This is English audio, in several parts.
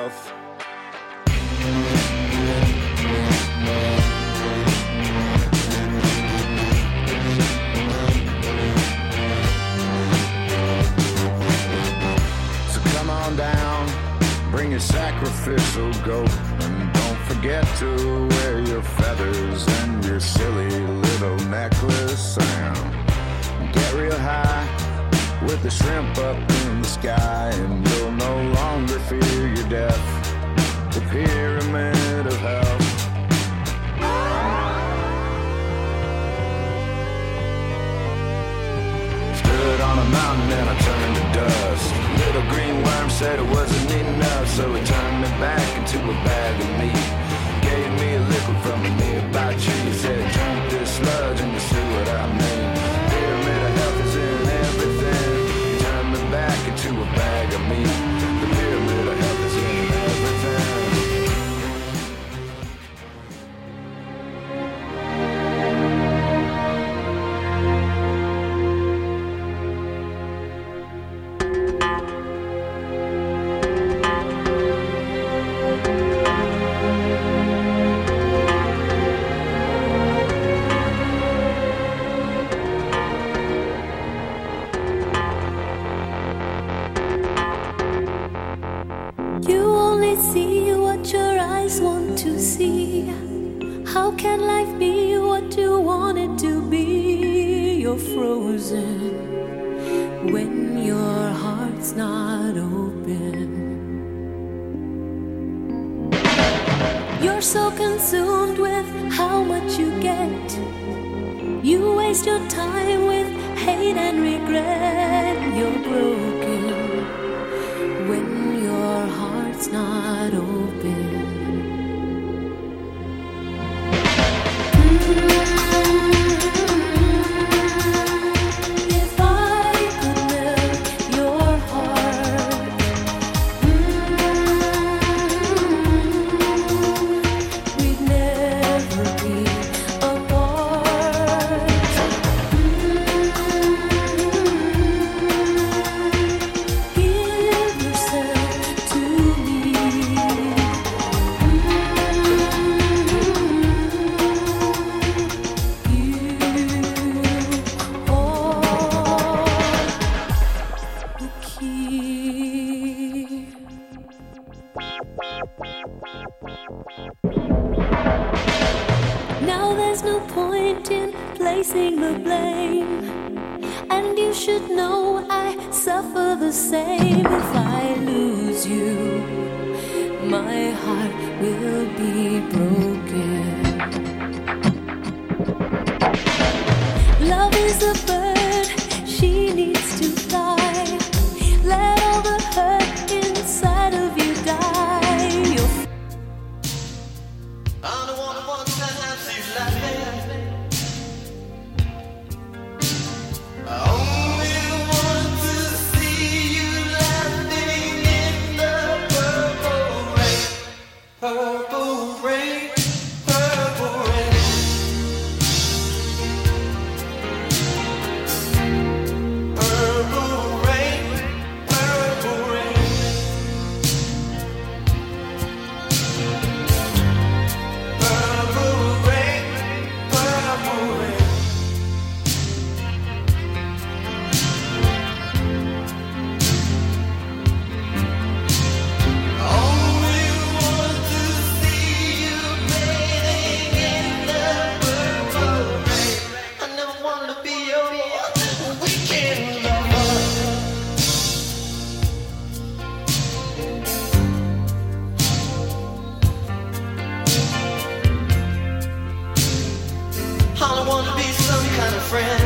health. So come on down, bring your sacrificial goat, and don't forget to wear your feathers and your silly little necklace, and get real high with the shrimp up in the sky, and you'll no longer fear your death. The pyramid of health. Stood on a mountain and I turned to dust. Little green worm said it wasn't enough, so he turned me back into a bag of meat. Gave me a liquid from a nearby tree. He said, drink this sludge and you see what I mean. Pyramid of health is in everything. He turned me back into a bag of meat. The pyramid of health is in everything. You only see what your eyes want to see. How can life be what you want it to be? You're frozen when your heart's not open. You're so consumed with how much you get. You waste your time with hate and regret. You're broken when your heart's not open. If I could melt your heart, we'd never be apart. Give yourself to me. You are the key. Now there's no point in placing the blame, and you should know I suffer the same. If I lose you, my heart will be broken. Love is a bird, she needs to fly. Let all the hurt inside of you die. You're I'm the one who wants to have you laughing. I only want to see you laughing in the purple rain. Purple rain, purple rain. Purple rain, purple rain. Purple rain, purple rain. Only want to see you bathing in the purple rain. I never wanted to be your weekend lover. I don't want to be some kind of friend.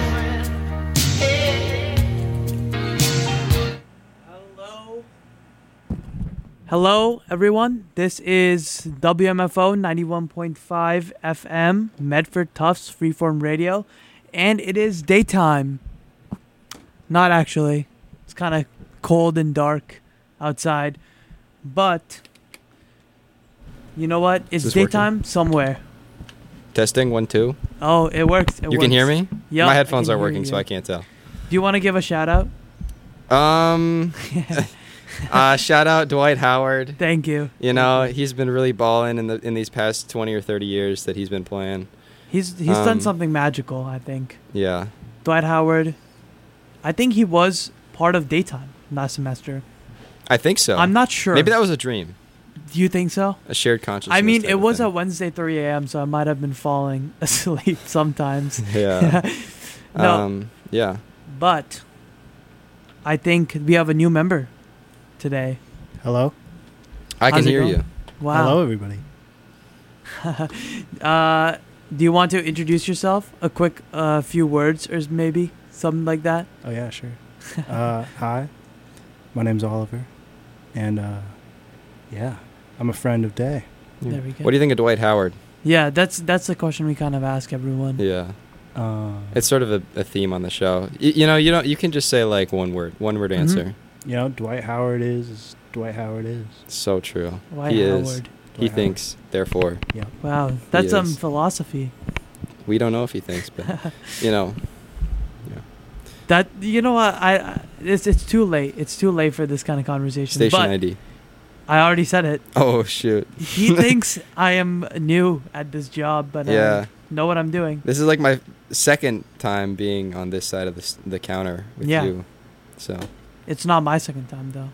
Hello, everyone. This is WMFO 91.5 FM, Medford Tufts Freeform Radio, and it is daytime. Not actually. It's kind of cold and dark outside, but you know what? It's Is this daytime working? somewhere. Testing 1 2. Oh, it works. You can hear me? Yeah. My headphones aren't working, so I can't tell. Do you want to give a shout out? Shout out Dwight Howard. Thank you. You know, he's been really balling in these past 20 or 30 years that he's been playing. He's done something magical, I think. Yeah. Dwight Howard, I think he was part of Daytime last semester. I think so. I'm not sure. Maybe that was a dream, Do you think so? a shared consciousness. I mean, type it of was thing. at Wednesday 3 a.m., so I might have been falling asleep sometimes. Yeah. No, Yeah. but I think we have a new member today. Hello. I can How's it hear going? you. Wow. Hello, everybody. Do you want to introduce yourself? A quick few words or maybe something like that? Oh yeah, sure. Hi, my name's Oliver, and yeah, I'm a friend of Day. Yeah. There we go. What do you think of Dwight Howard? Yeah, that's the question we kind of ask everyone. Yeah. Uh, It's sort of a theme on the show. You can just say like one word Mm-hmm. answer. you know, Dwight Howard is Dwight Howard is. It's so true. Dwight he Howard. is. Dwight He Howard. thinks, therefore. Yeah. Wow, that's some is. philosophy. We don't know if he thinks, but you know. That you know what it's too late. It's too late for this kind of conversation. Station but ID. I already said it. Oh shoot. He thinks I am new at this job, but Yeah. I know what I'm doing. This is like my second time being on this side of the counter with Yeah. you. So It's not my second time though.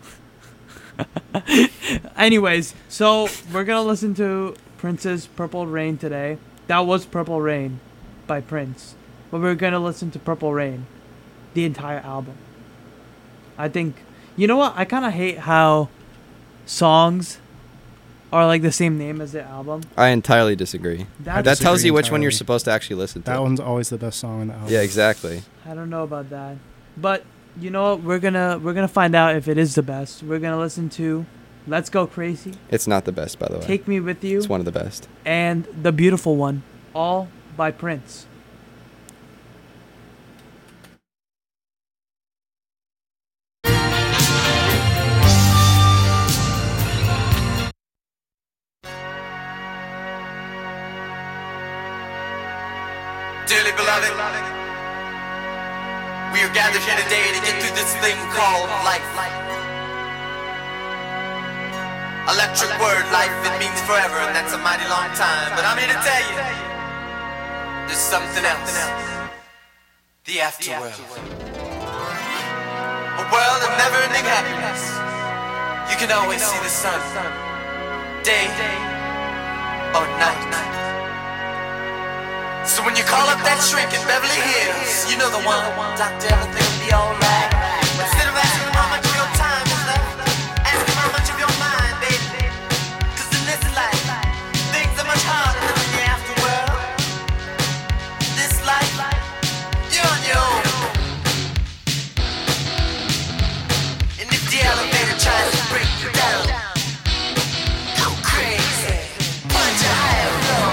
Anyways, so we're gonna listen to Prince's Purple Rain today. That was Purple Rain by Prince. But we're gonna listen to Purple Rain, the entire album. I think, you know what? I kind of hate how songs are like the same name as the album. I entirely disagree. That That tells disagree you which one you're entirely. supposed to actually listen to. That one's always the best song in the album. Yeah, exactly. I don't know about that. But you know what? We're gonna find out if it is the best. We're gonna listen to Let's Go Crazy, It's not the best, by the way. Take Me With You, It's one of the best. and The Beautiful One, all by Prince. Dearly beloved, we are gathered here today to get through this thing called life. Electric word, life, it means forever, and that's a mighty long time. But I'm here to tell you, there's something else. The afterworld. A world of never-ending happiness. You can always see the sun, day or night. So when you call up that shrink in Beverly Hills, you know the one. Doctor, everything will be alright. Instead of asking how much of your time is left, ask him how much of your mind, baby. 'Cause in this life, things are much harder than in the afterworld. This life, you're on your own. And if the elevator tries to break you down, go crazy. Punch a higher floor.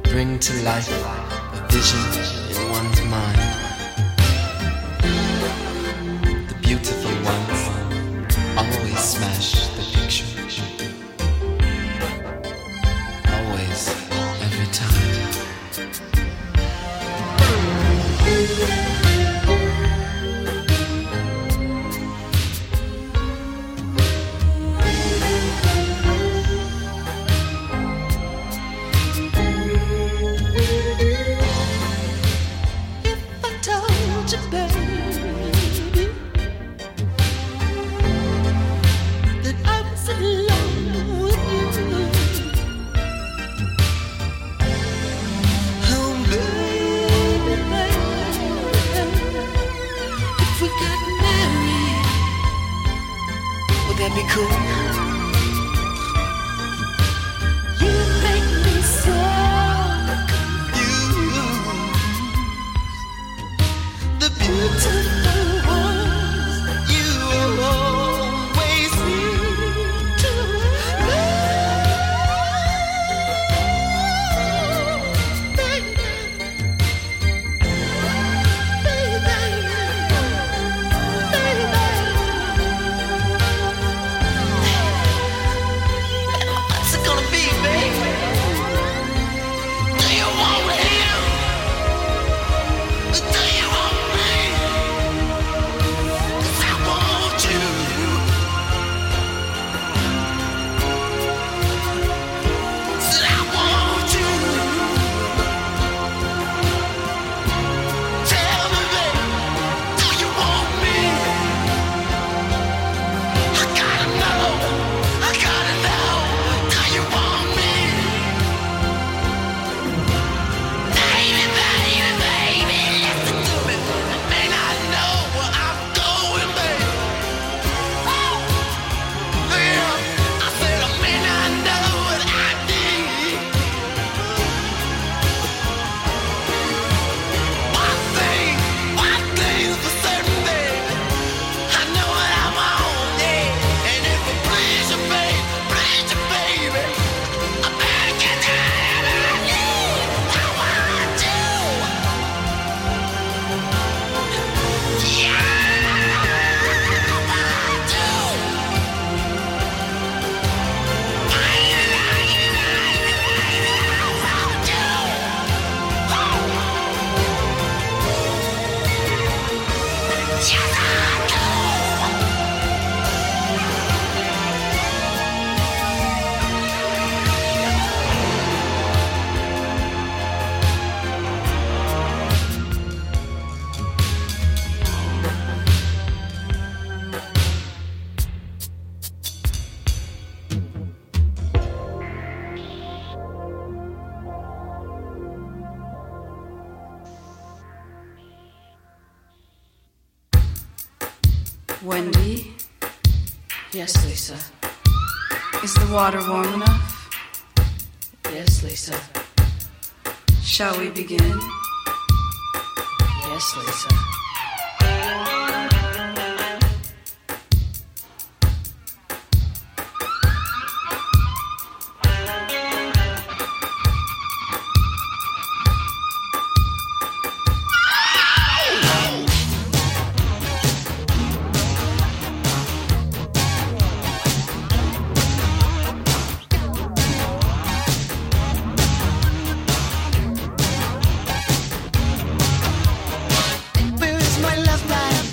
bring to life a vision in one's mind. The beautiful ones always smash the picture. Always, every time. Be cool. You make me so confused. The beautiful ones you always seem to love, baby. What's it gonna be, baby? Do you want him? Do you want me? 'Cause I want you. Said I want you. Tell me, baby, do you want me? I gotta know. I gotta know. Do you want me? Baby, baby, baby, listen to me. I may not know where I'm going, baby. Oh, yeah. I said I may not know what I need. One thing's for certain, baby. I know what I want, yeah. And if it please you, baby, I better get down and I need. I want you. Yeah, I want you. Yes, I do. Wendy? Yes, Lisa. Is the water warm enough? Yes, Lisa. Shall we begin? Yes, Lisa. Where is my love life?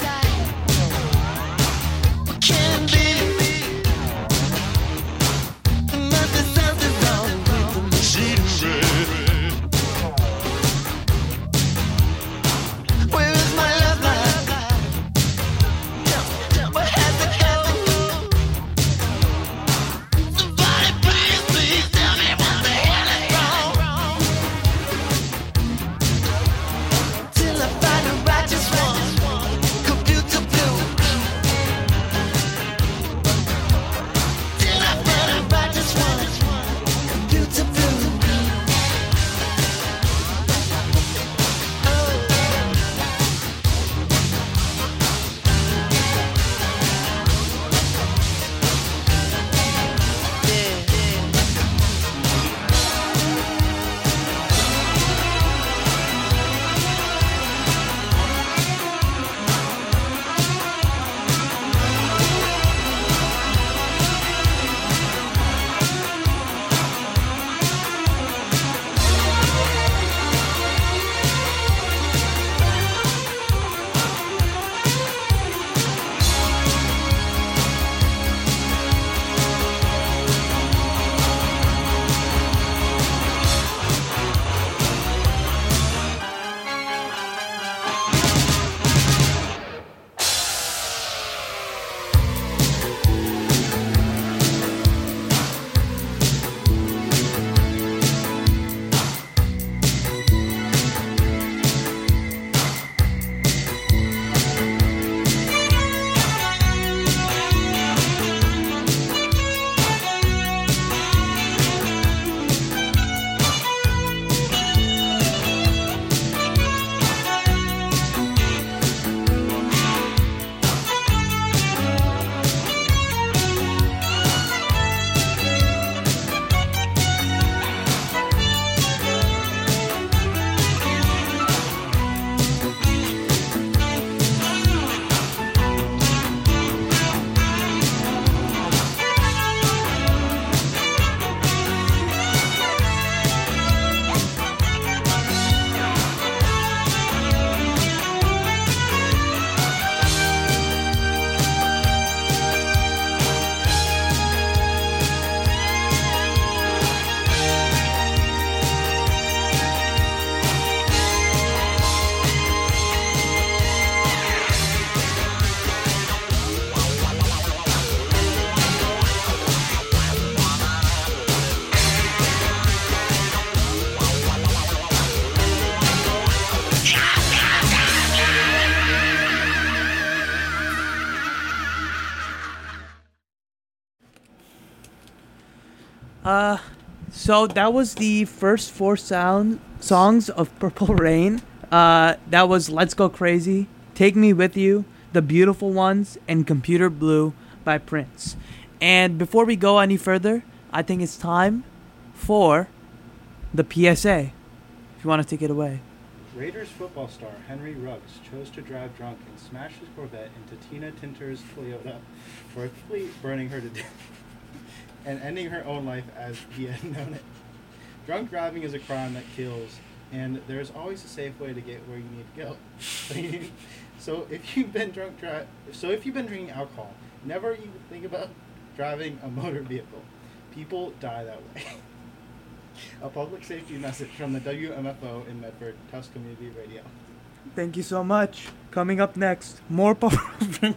So that was the first four songs of Purple Rain. That was Let's Go Crazy, Take Me With You, The Beautiful Ones, and Computer Blue by Prince. And before we go any further, I think it's time for the PSA. If you want to take it away. Raiders football star Henry Ruggs chose to drive drunk and smash his Corvette into Tina Tinter's Toyota, forcefully burning her to death and ending her own life as he had known it. Drunk driving is a crime that kills, and there's always a safe way to get where you need to go. So if you've been drinking alcohol, never even think about driving a motor vehicle. People die that way. A public safety message from the WMFO in Medford, Tufts Community Radio. Thank you so much. Coming up next, more Purple Rain.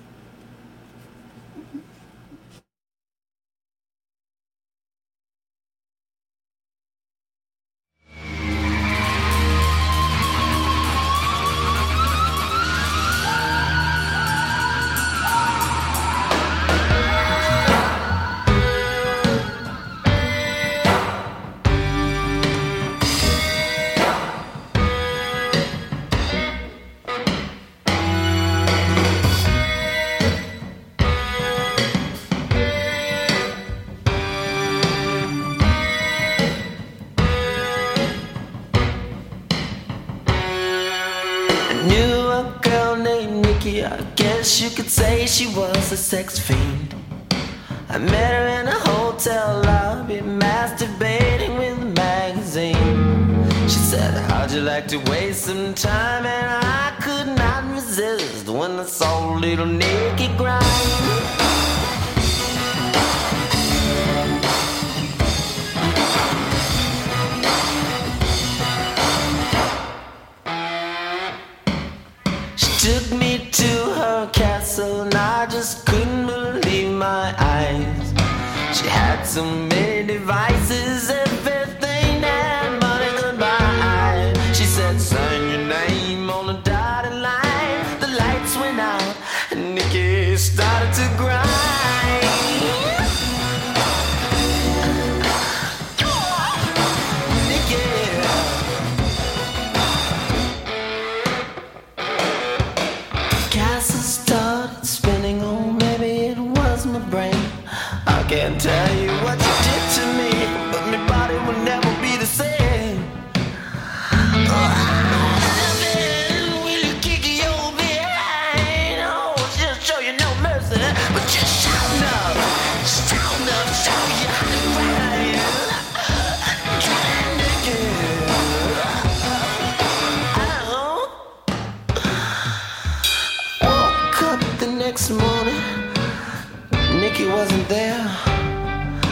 I guess you could say she was a sex fiend. I met her in a hotel lobby, masturbating with a magazine. She said, how'd you like to waste some time? And I could not resist when I saw a little naked grind. Took me to her castle and I just couldn't believe my eyes. She had so many devices, everything that money could buy. She said, sign your name on the dotted line. The lights went out and Nikki started to grind. I can't tell you what you did to me, but my body will never be the same. Will you kick your behind? Oh, just show you no mercy, but just shout enough, show you how to grind. Woke up the next morning, Nikki wasn't there.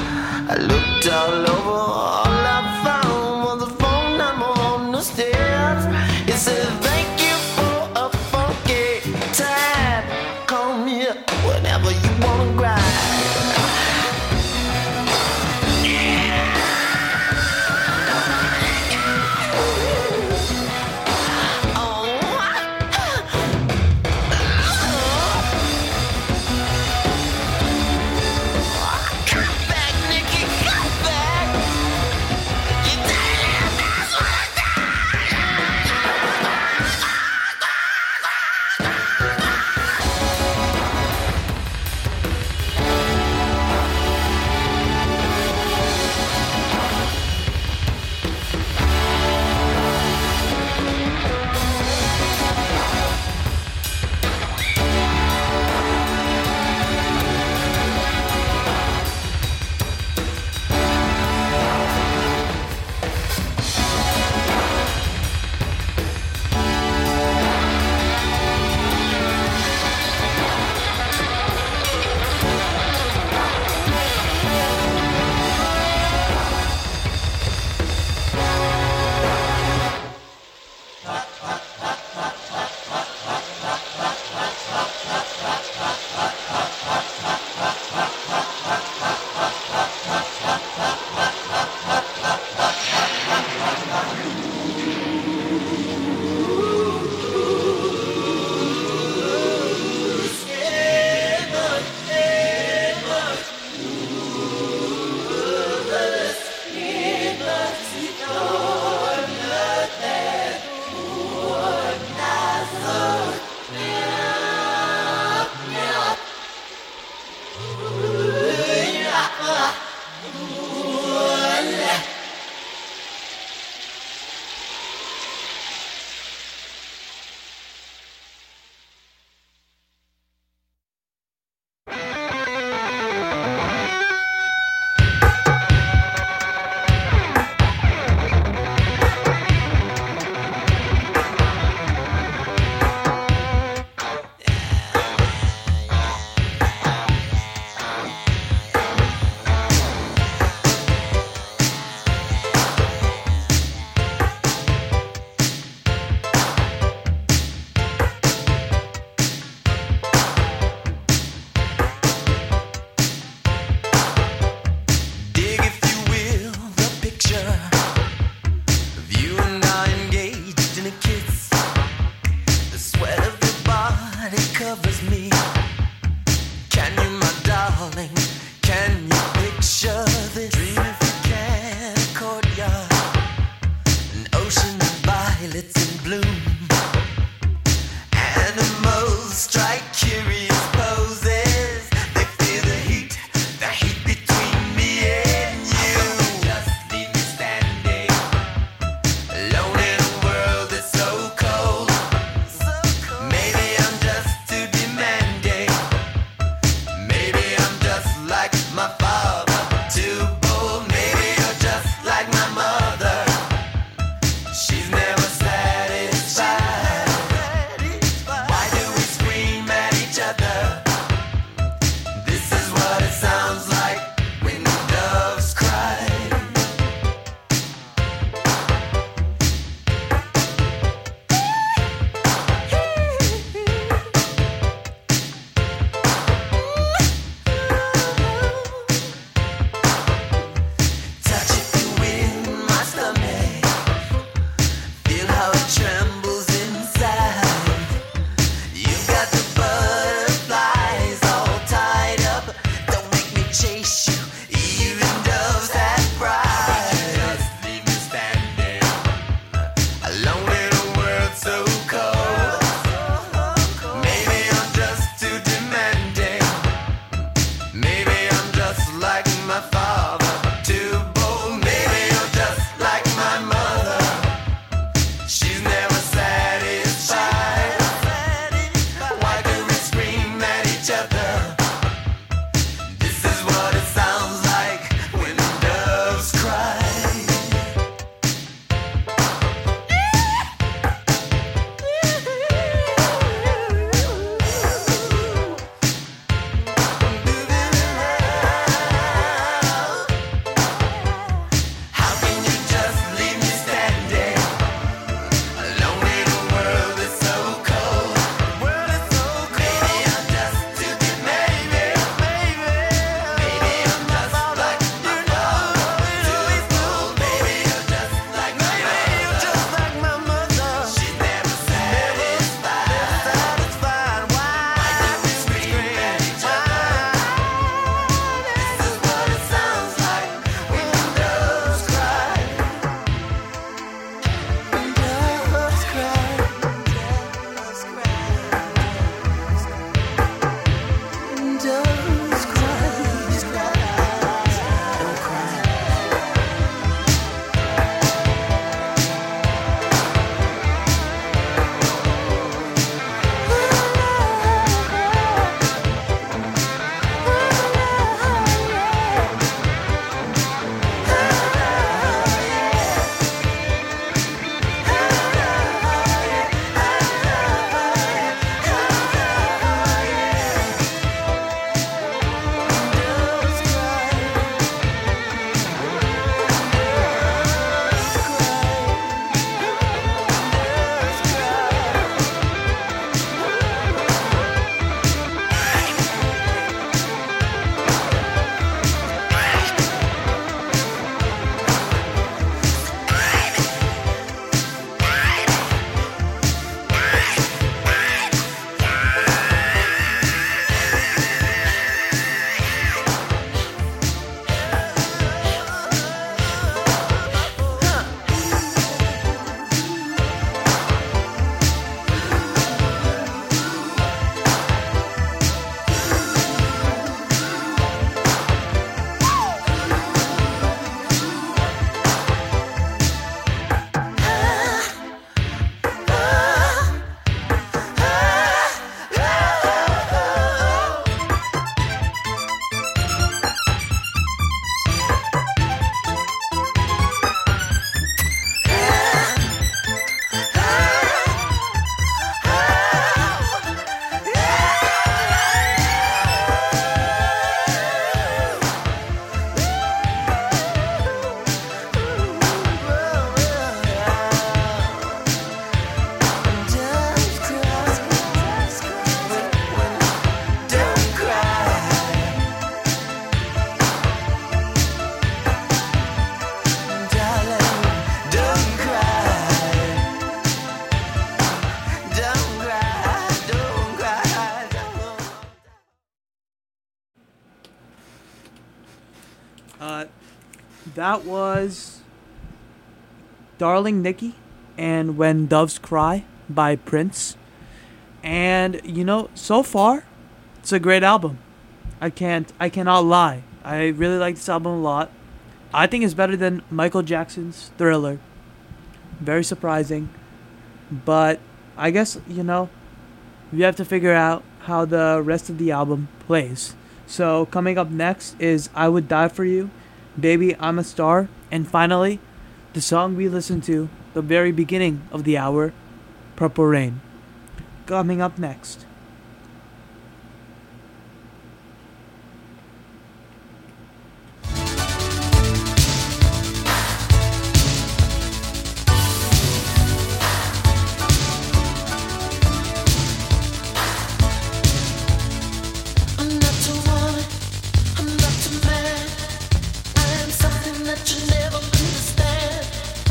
That was Darling Nikki and When Doves Cry by Prince. And so far it's a great album. I cannot lie. I really like this album a lot. I think it's better than Michael Jackson's Thriller. Very surprising. But I guess, we have to figure out how the rest of the album plays. So coming up next is I Would Die For You, Baby I'm a Star, and finally, the song we listened to, the very beginning of the hour, Purple Rain. Coming up next.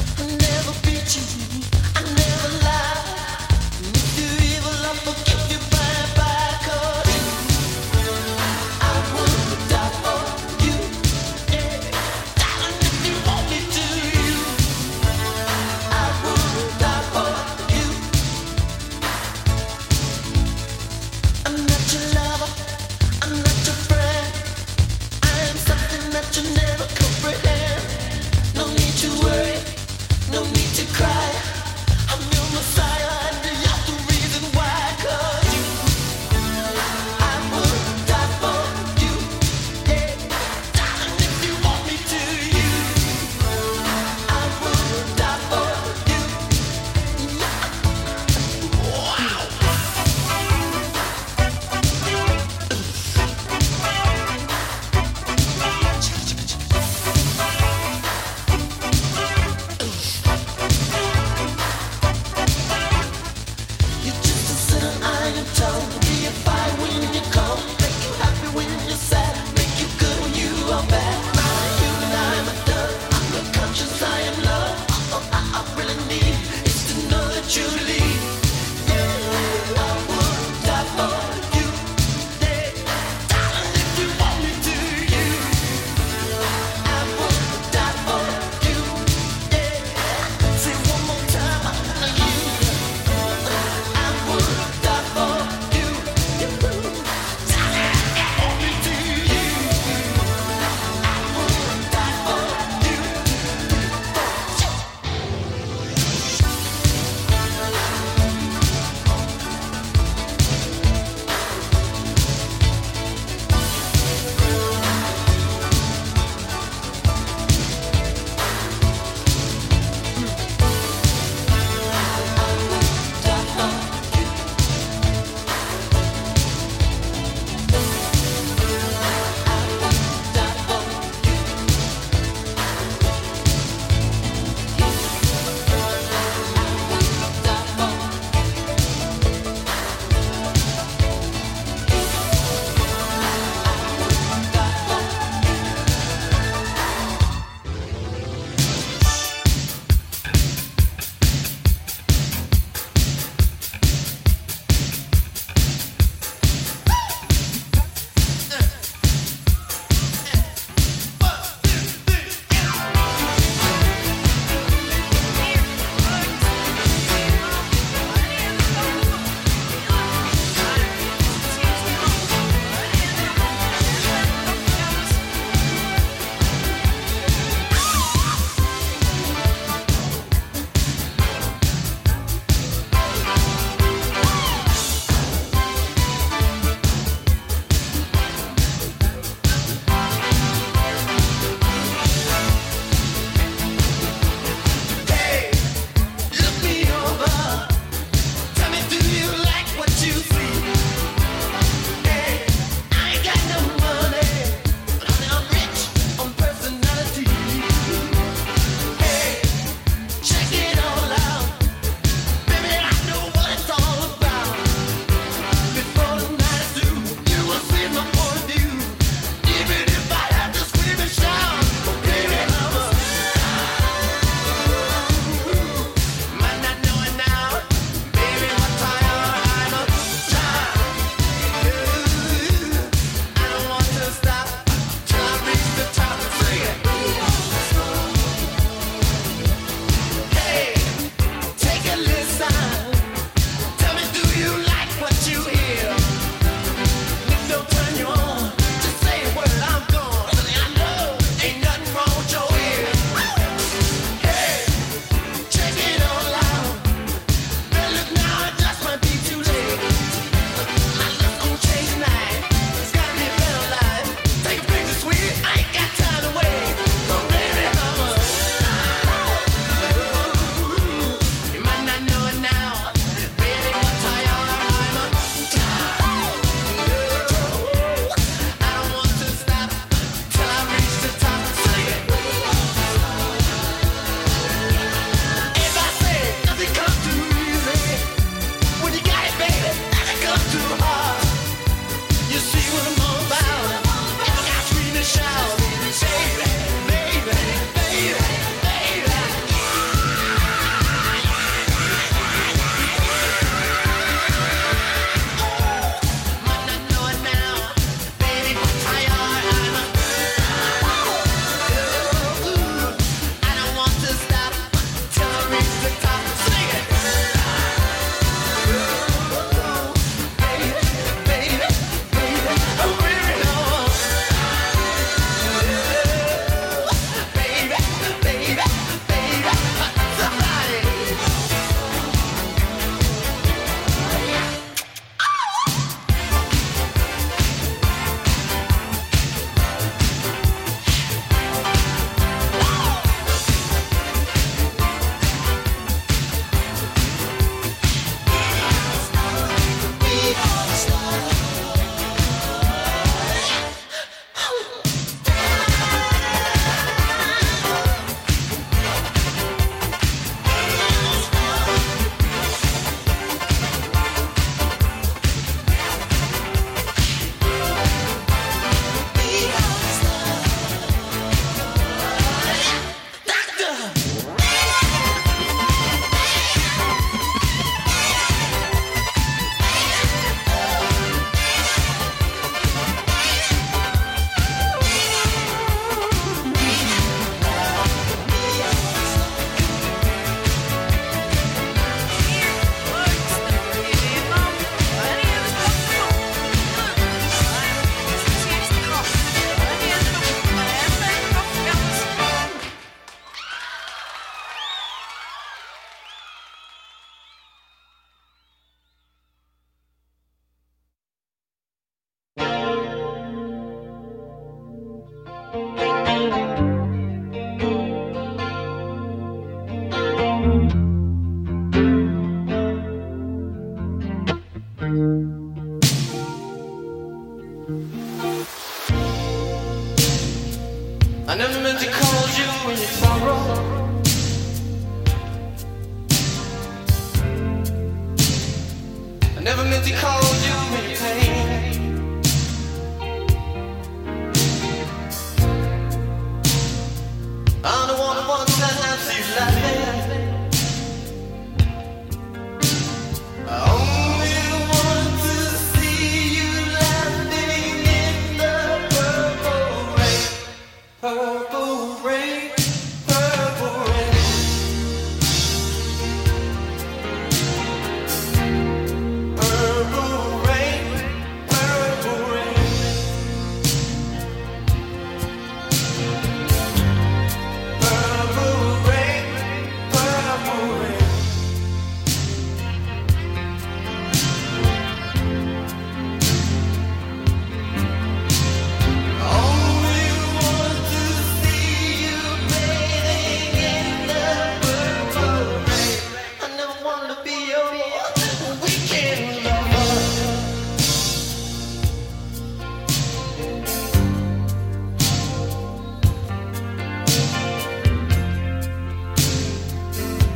I never lie. If you're evil, I forgive you.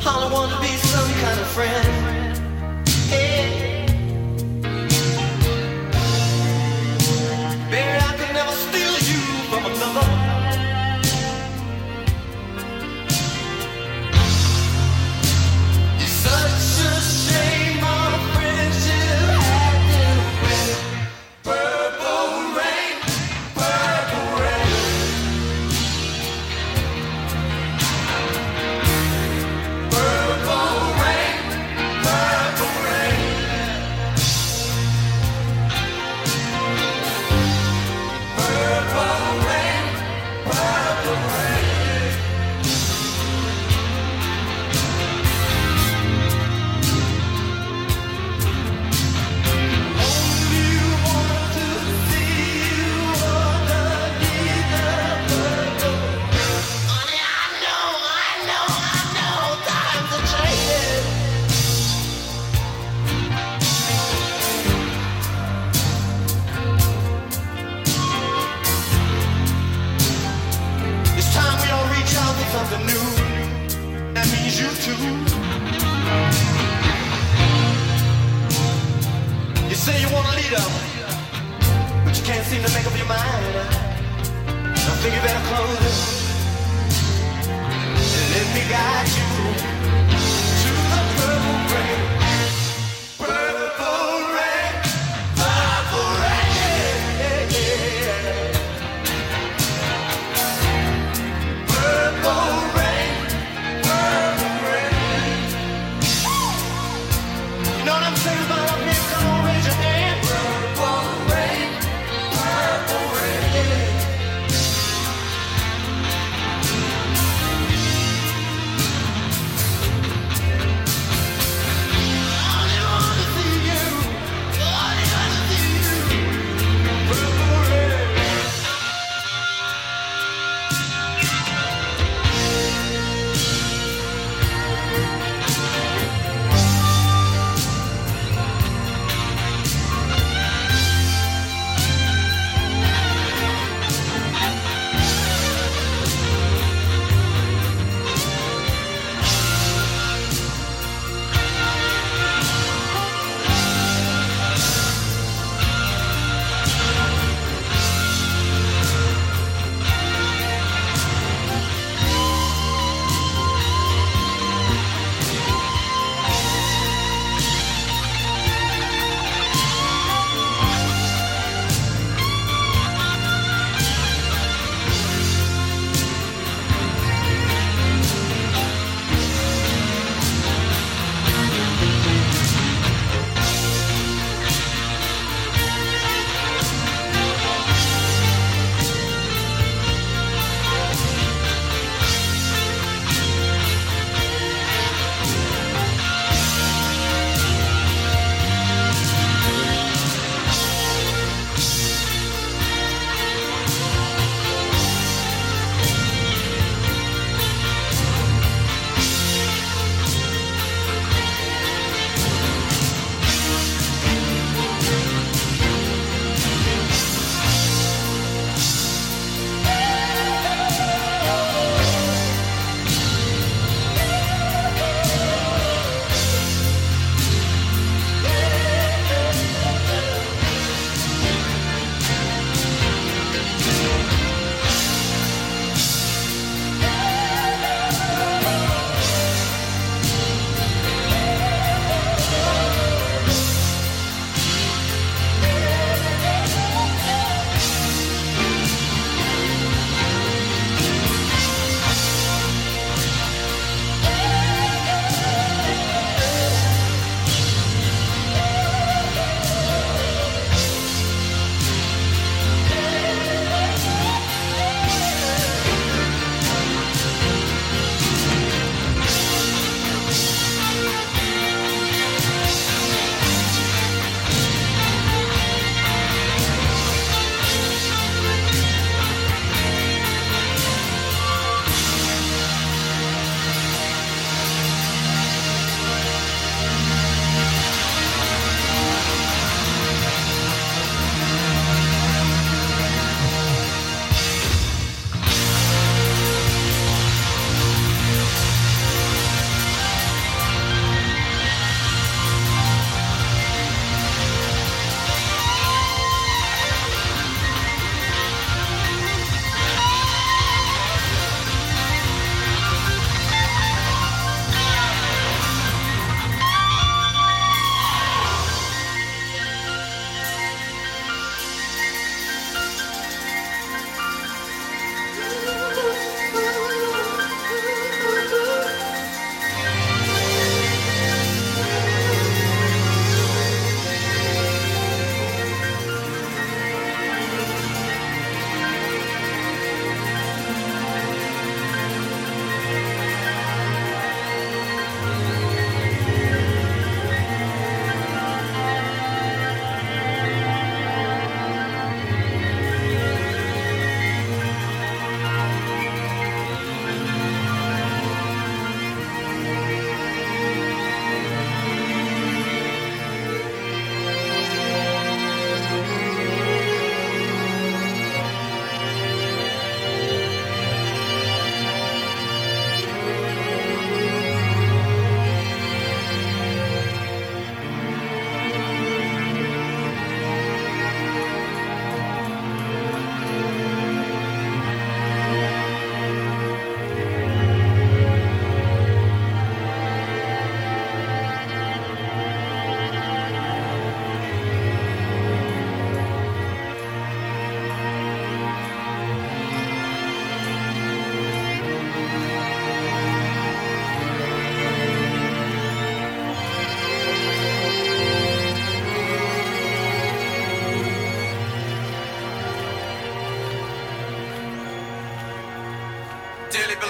All I want to be some kind of friend. Hey. Baby, I could never steal you from another. It's such a shame our friendship had to end. Purple rain, purple rain. Purple rain, purple rain. Purple rain, purple rain. Only want to see you underneath the purple. Honey, I know, times are changing. It's time we all reach out for something new. That means you too. You say you want a leader, but you can't seem to make up your mind. I think you better close it and let me guide you to the purple rain. Purple rain, purple rain. Purple rain, purple rain. You know what I'm saying about up here? Come on, raise your hand. Purple rain, purple rain.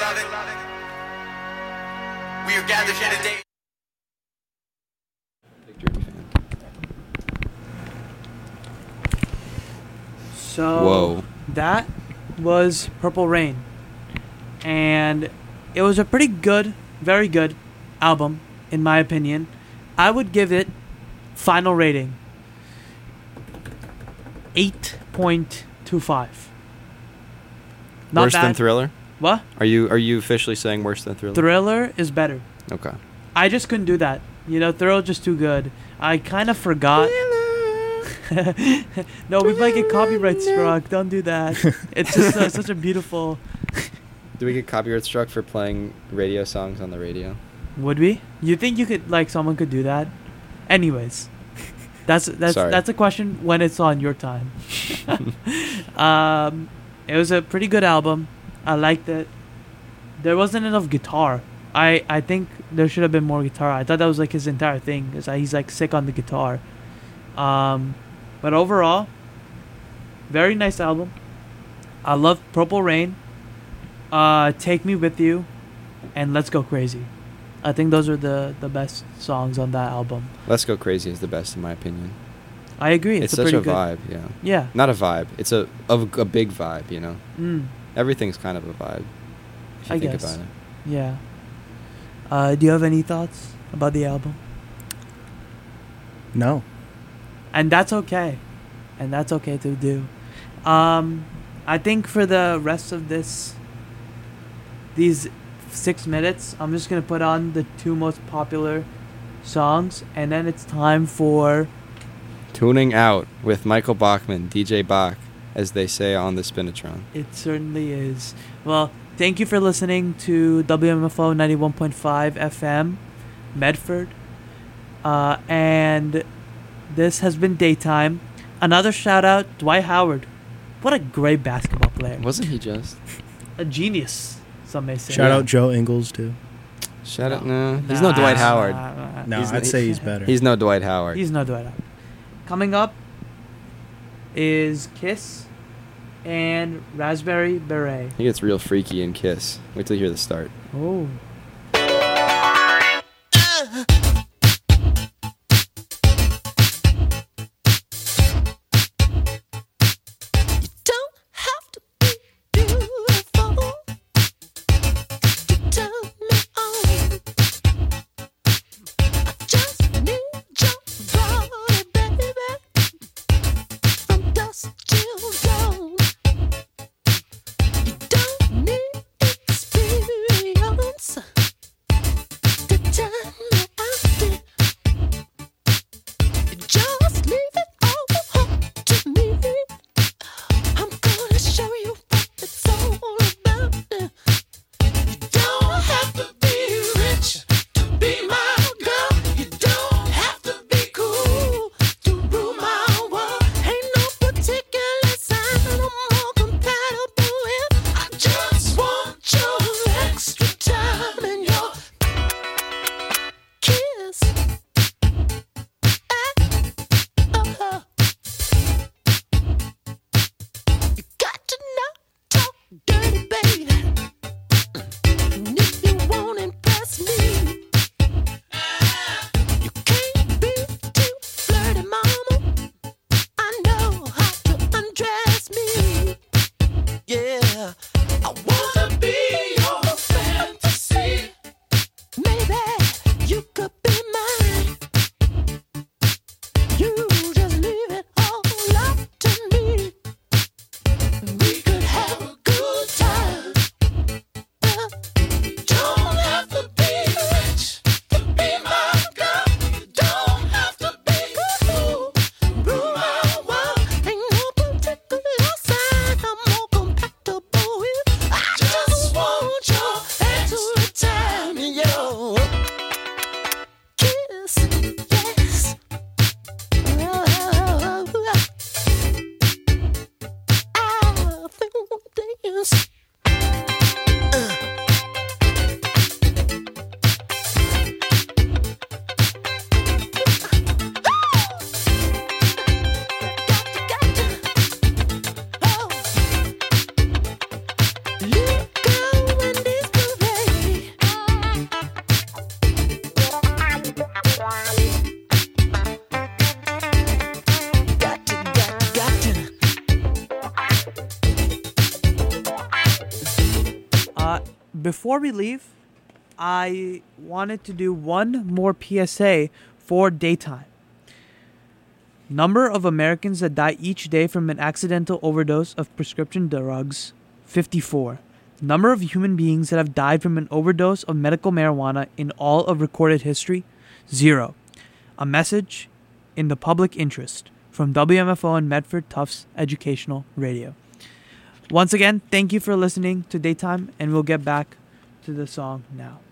beloved. We are gathered here today. Big Dreamy fan. So Whoa. that was Purple Rain, and it was a pretty good, very good album in my opinion. I would give it final rating 8.25. Not Worse bad. than Thriller? What? Are you officially saying worse than Thriller? Thriller is better. Okay. I just couldn't do that. Thriller just too good. I kind of forgot. No, we might get copyright struck. Don't do that. It's just such a beautiful. Do we get copyright struck for playing radio songs on the radio? Would we? You think you could someone could do that? Anyways, that's Sorry. that's a question when it's on your time. It was a pretty good album. I liked it. There wasn't enough guitar. I think there should have been more guitar. I thought that was his entire thing. He's sick on the guitar. But overall, very nice album. I love Purple Rain, Take Me With You, and Let's Go Crazy. I think those are the best songs on that album. Let's Go Crazy is the best in my opinion. I agree. It's a such pretty a good vibe, yeah. Yeah. Not a vibe. It's a big vibe, Mm, Everything's kind of a vibe. If you I think guess. about it. yeah. Do you have any thoughts about the album? No. And that's okay. And that's okay to do. I think for the rest of these 6 minutes, I'm just going to put on the 2 most popular songs, and then it's time for... Tuning Out with Michael Bachman, DJ Bach, as they say on the Spinatron. It certainly is. Well, thank you for listening to WMFO 91.5 FM, Medford. And this has been Daytime. Another shout out, Dwight Howard. What a great basketball player. Wasn't he just? A genius, some may say. Shout out Joe Ingles, too. Shut up, no. He's no Dwight Howard. No, He's I'd say he's better. He's no Dwight Howard. He's no Dwight Howard. Coming up is Kiss and Raspberry Beret. He gets real freaky in Kiss. Wait till you hear the start. Oh. Don't have to be beautiful to turn me on. I just need your body, baby, from dusk till dawn. You don't need experience before we leave, I wanted to do one more PSA for daytime. Number of Americans that die each day from an accidental overdose of prescription drugs, 54. Number of human beings that have died from an overdose of medical marijuana in all of recorded history, 0. A message in the public interest from WMFO and Medford Tufts Educational Radio. Once again, thank you for listening to Daytime, and we'll get back to the song now.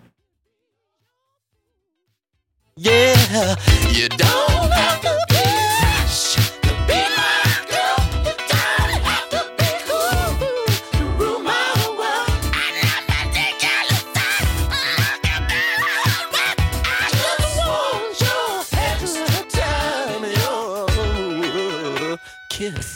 Yeah, you don't have to be rich to be my girl. You don't have to be cool to rule my world. I love my ridiculous stuff. I just want your extra time, your kiss.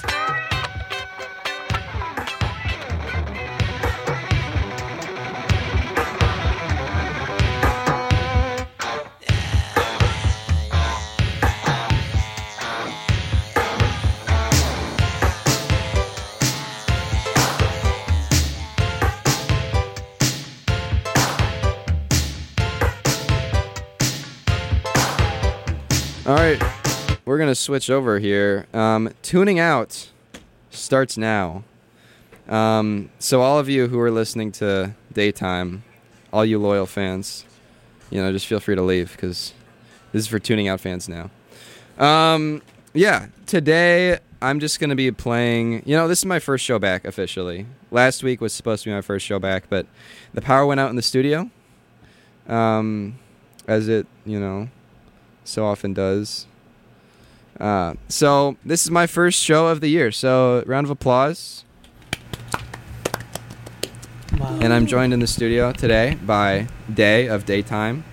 All right, we're going to switch over here. Tuning out starts now. So all of you who are listening to Daytime, all you loyal fans, just feel free to leave because this is for tuning out fans now. Yeah, today I'm just going to be playing, this is my first show back officially. Last week was supposed to be my first show back, but the power went out in the studio, as it, so often does. So this is my first show of the year. So round of applause. Wow. And I'm joined in the studio today by Day of Daytime.